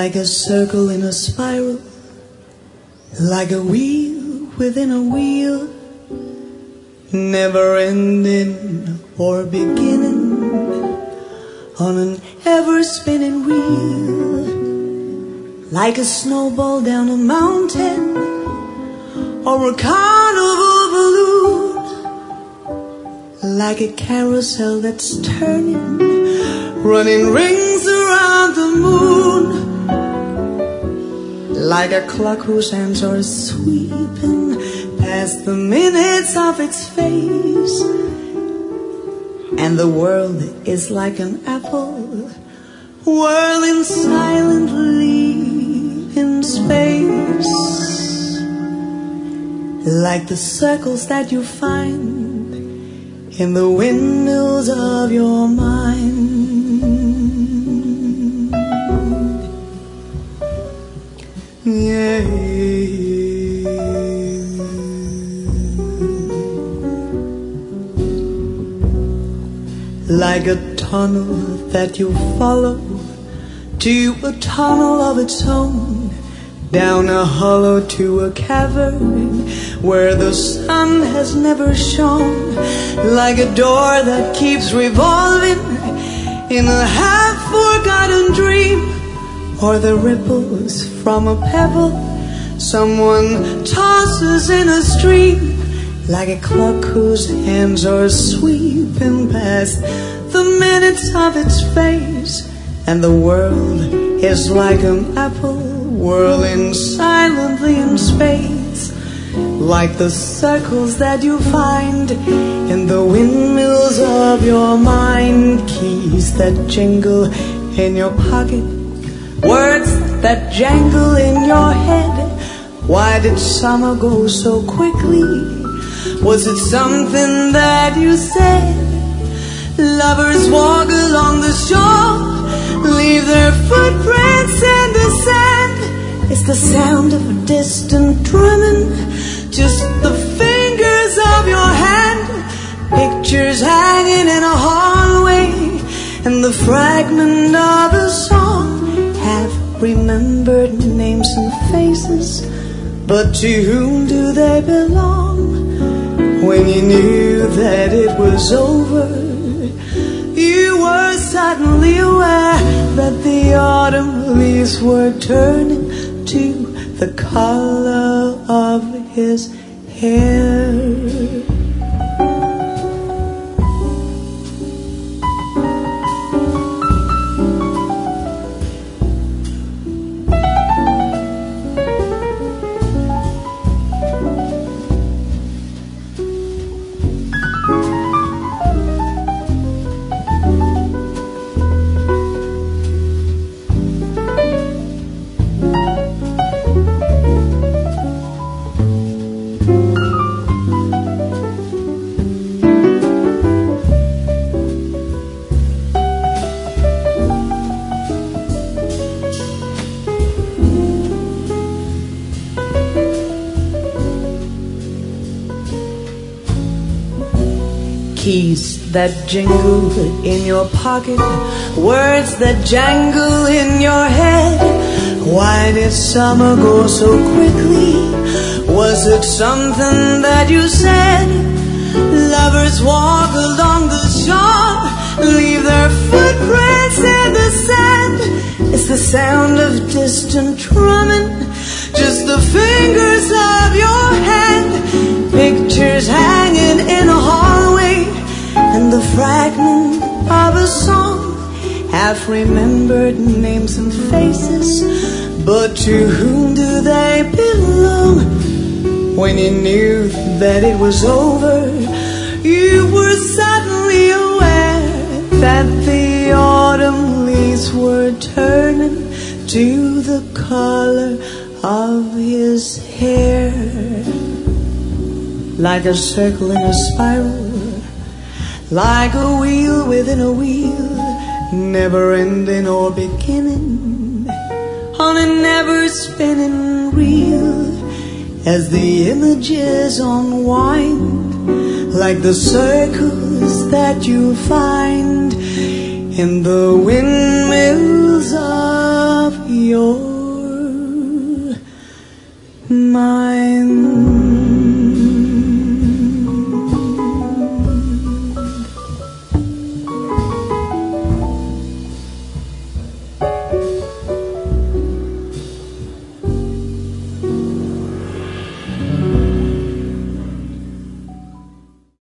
like a circle in a spiral, like a wheel within a wheel, never ending or beginning, on an ever-spinning wheel, like a snowball down a mountain, or a carnival balloon, like a carousel that's turning, running rings around the moon, like a clock whose hands are sweeping past the minutes of its face, and the world is like an apple whirling silently in space, like the circles that you find in the windmills of your mind. Yeah. Like a tunnel that you follow to a tunnel of its own, down a hollow to a cavern where the sun has never shone, like a door that keeps revolving in a half-forgotten dream, or the ripples from a pebble someone tosses in a stream, like a clock whose hands are sweeping past the minutes of its face, and the world is like an apple whirling silently in space, like the circles that you find in the windmills of your mind. Keys that jingle in your pocket, words that jangle in your head. Why did summer go so quickly? Was it something that you said? Lovers walk along the shore, leave their footprints in the sand. It's the sound of a distant drumming, just the fingers of your hand. Pictures hanging in a hallway, and the fragment of a song. Half remembered names and faces, but to whom do they belong? When you knew that it was over, you were suddenly aware that the autumn leaves were turning to the color of his hair. Keys that jingle in your pocket, words that jangle in your head. Why did summer go so quickly? Was it something that you said? Lovers walk along the shore, leave their footprints in the sand. It's the sound of distant drumming, just the fingers of your hand. Pictures hanging in a hallway, and the fragment of a song. Half remembered names and faces, but to whom do they belong? When you knew that it was over, you were suddenly aware that the autumn leaves were turning to the color of his hair, like a circle in a spiral, like a wheel within a wheel, never ending or beginning, on a never spinning reel, as the images unwind, like the circles that you find in the windmills of your your mind.